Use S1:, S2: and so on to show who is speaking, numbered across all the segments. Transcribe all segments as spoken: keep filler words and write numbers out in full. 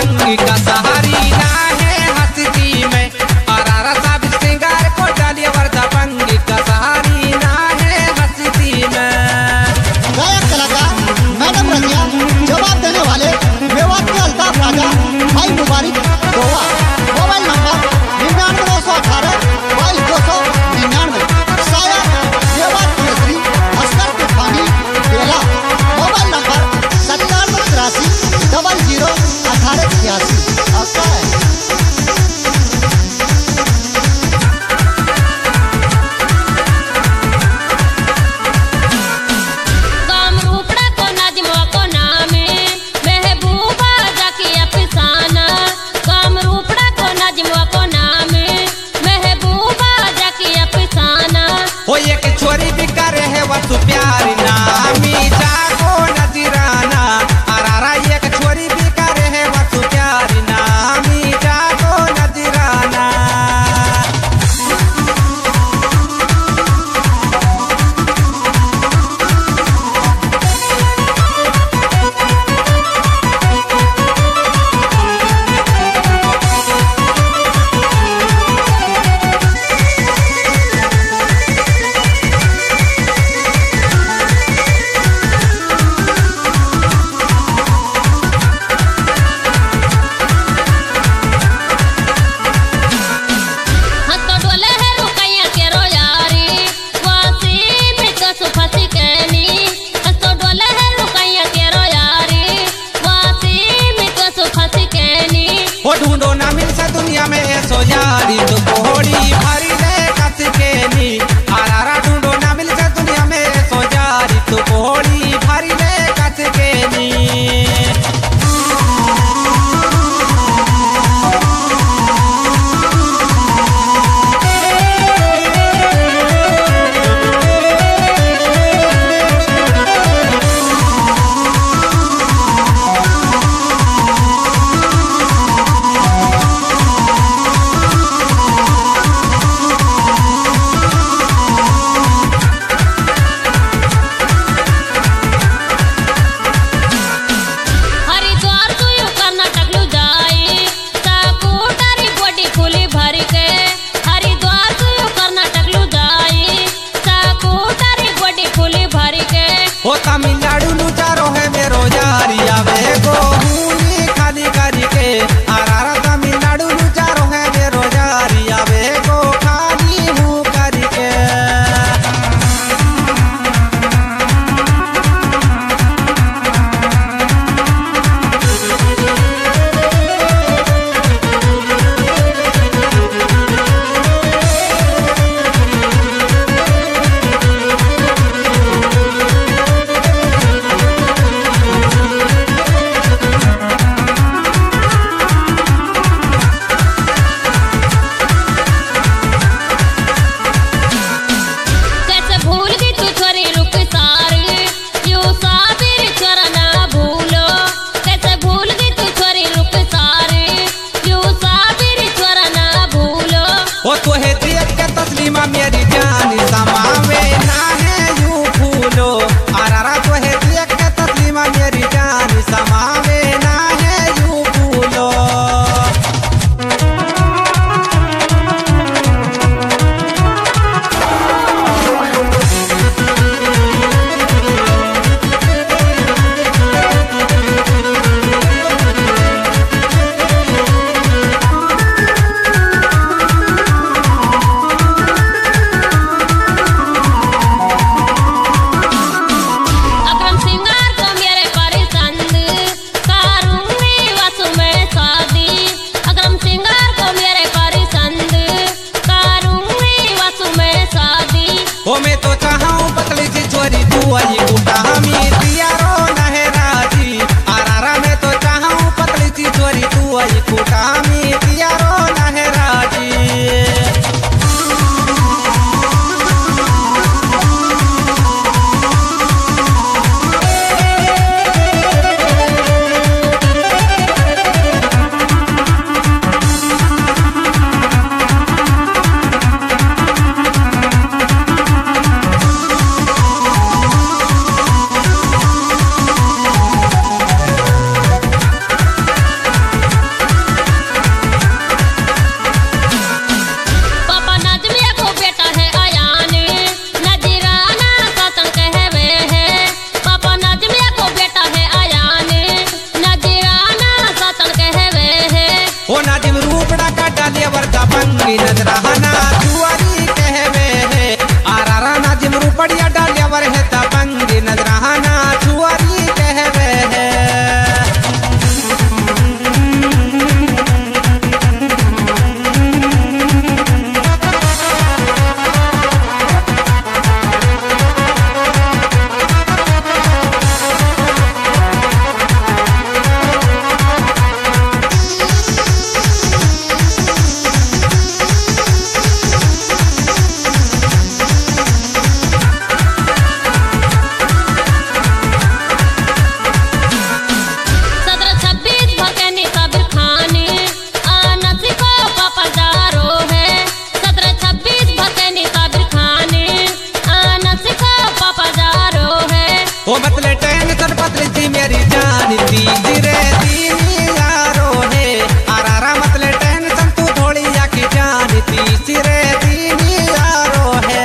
S1: दबंगी का सहारी ना है हस्ती में। अरारा सब श्रृंगार को डालिए वर दबंगी का सहारी ना है हस्ती में।
S2: गायक कलाकार मैडम रंजिया, जवाब देने वाले मेवात के अल्ताफ राजा भाई मुबारक गोवा। मोबाइल नंबर निन्यानवे दो सौ अठारह बाईस दो सौ निन्यानवे। शायर मेवात केसरी अस्कर तूफानी बेला। मोबाइल नंबर सत्तानवे तिरासी डबल जीरो अठारह छियासी। आपका है
S1: छोरी भी करे है वसु प्यारी नामी जागो नजराना। अरारा एक छोरी भी करे है वसु प्यारी नामी जागो नजराना। ढूंढो ना मिल सा दुनिया में ऐसो यारी तो कोहड़ी भरी ले कस के नी। अरारा ढूंढो ना मिल सा दुनिया में ऐसो यारी तो कोहड़ी भरी ले कस के नी। ओ तमिलनाडु लुचारो है मेरो यारी आवे गो हुनी खाली करी के। अरारा तमिलनाडु लुचारो है मेरो यारी आवे गो खाली हूँ करी के। मेरी जान समावे ना है यूं फूलो। अरारा तो है देख के तस्लीमा मेरी जान समावे ना है यूं फूलो। ओ मैं तो चाहूँ पतली सी छोरी तू आई गुटा हमी दियारो नहे राजी। अरारा मैं तो चाहूँ पतली सी छोरी तू आई गुटा हमी दियारो नहे राजी। ओ नाजिम रूपड़ा का डालियावर का बंगी नजराना जुआरी कहवे है आरारा नाजिम रूपड़िया डालियावर है ता बंगी नजराना जुआरी कहवे है ओ मतले टेंशन पतली सी मेरी जान दी धीरे दीनी यारो है आरारा मतले टेंशन तू थोड़ी या की जान दी सिरे दीनी यारो है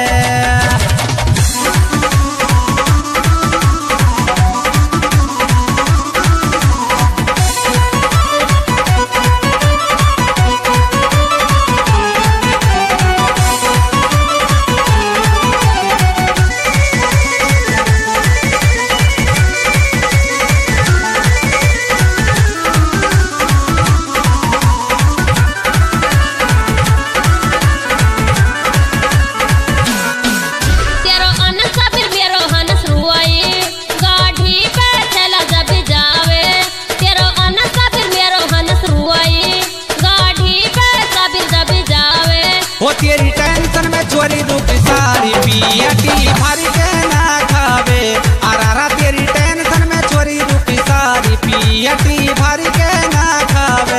S1: ओ तेरी टेंशन में चोरी रुक सारी पियाटी भारी के ना खावे आरारा तेरी टेंशन में चोरी रुक सारी पियाटी भारी के ना खावे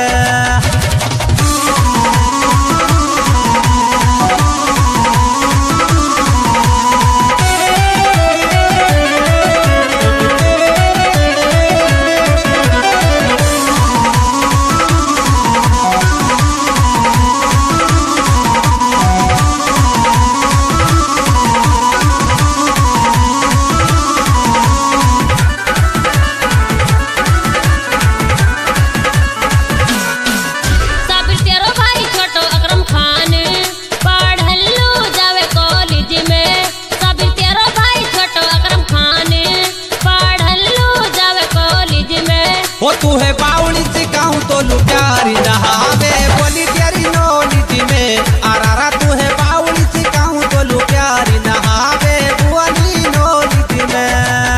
S1: ओ तू है बाउली सिखाऊं तो लुटारी नहावे बोली तेरी नौली में आरारा तू है बाउली सिखाऊं तो लुटारी नहावे बोली नौली में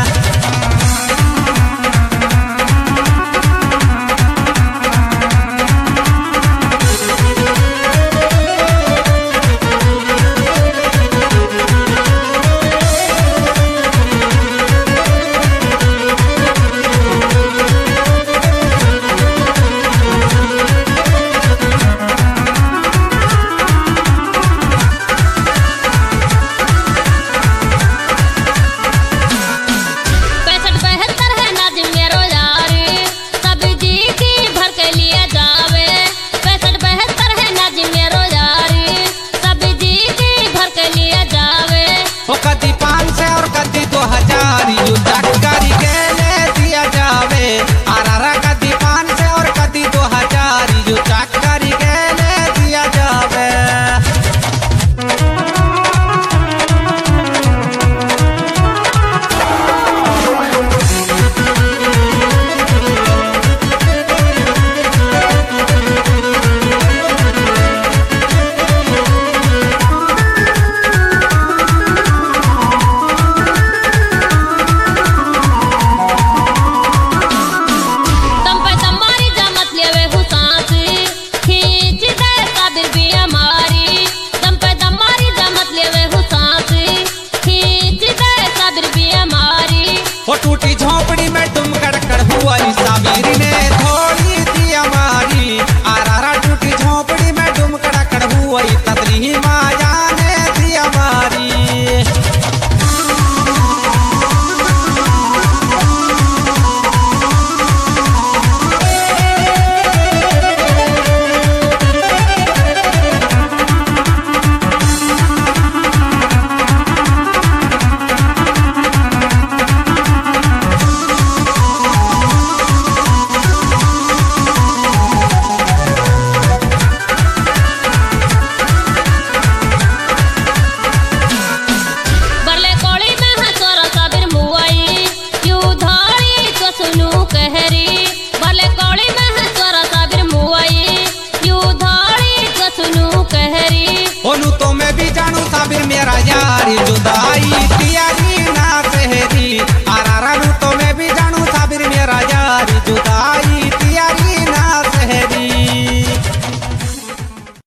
S1: मेरा यार जुदाई